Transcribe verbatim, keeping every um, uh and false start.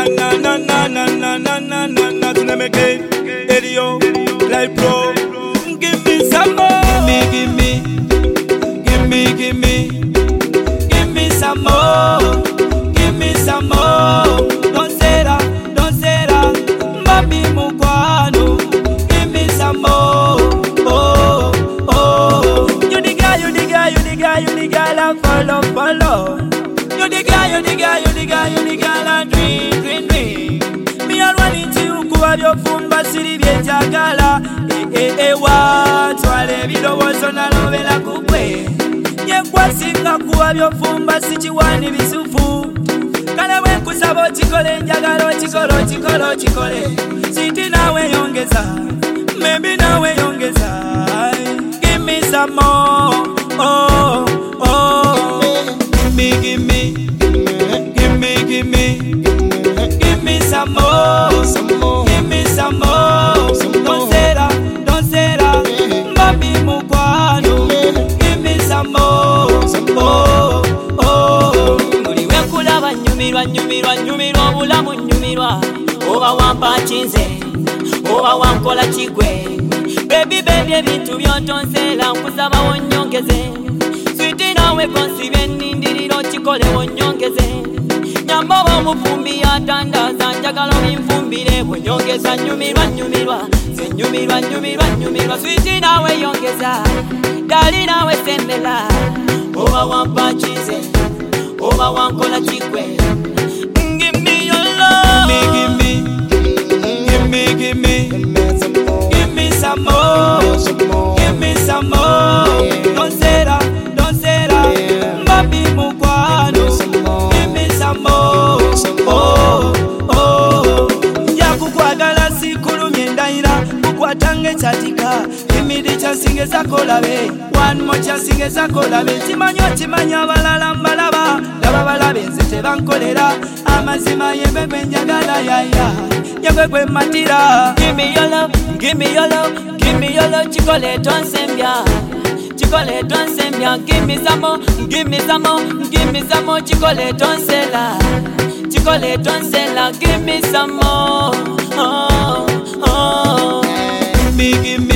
Na na na na na na na na na na. To them again, Elio, like bro. Give me some more. Give me, give me, give me, give me some more. Give me some more. Don't say that, don't say that. Mami mukwano. Give me some more. Oh, oh. You the guy, you the guy, you the guy, you the guy that follow, follow. You the guy, you the guy, you the guy, you the guy that dream, dream, dream. Me and one into you, kuwa vyo fumba siri vye chakala. Eh, eh, eh, wa, twale video woso na lovela kukwe. Ye kwa singa kuwa vyo fumba sichiwani visufu. Kana we kusabo chikole, njagalo chikolo, chikolo, chikole. Siti nawe yongeza, maybe nawe yongeza. Give me some more, oh, oh. Give me, give me, give me, give me, give me some more, give me some more. Don't say that, don't say that, mami mukwano. Give me some more, oh, oh. Muliwe kulaba nyumirwa, nyumirwa, nyumirwa, bulamu nyumirwa. Oba wampa chinze, oba wankola chigwe. Baby, baby, ebintu byotonsela nkusaba wonyongeze. Sweetie nawe konsibe nindiriro chikole wonyongeze. Nyambobo mufumbi atandaza njagala mfumbire wonyongeza nyumirwa nyumirwa. Se nyumirwa nyumirwa nyumirwa. Sweetie nawe yongeza. Dali nawe sendela. Oba wampa chize, oba wankola chigwe. Give me your love. Give me, give me, give me, give me. Give me some more, give me some more. Don't say that, don't say that. Mami mukwano, give me some more. Oh, oh. Ya kukwagala sikulumye ndaira, kukwatange chatika. Imidi chansinge zako labe, one more chansinge zako labe. Chimanyo chimanya balala mbalaba, laba balabe nzete bankolera. Amazima yebebe njagala yaya, yebebe matira. Give me your love, give me your love, give me your love. Chikole tonsembia, chikole tonsembia. Give me some more, give me some more, give me some more. Chikole tonsela, chikole tonsela. Give me some more, oh, oh. Give me, give me.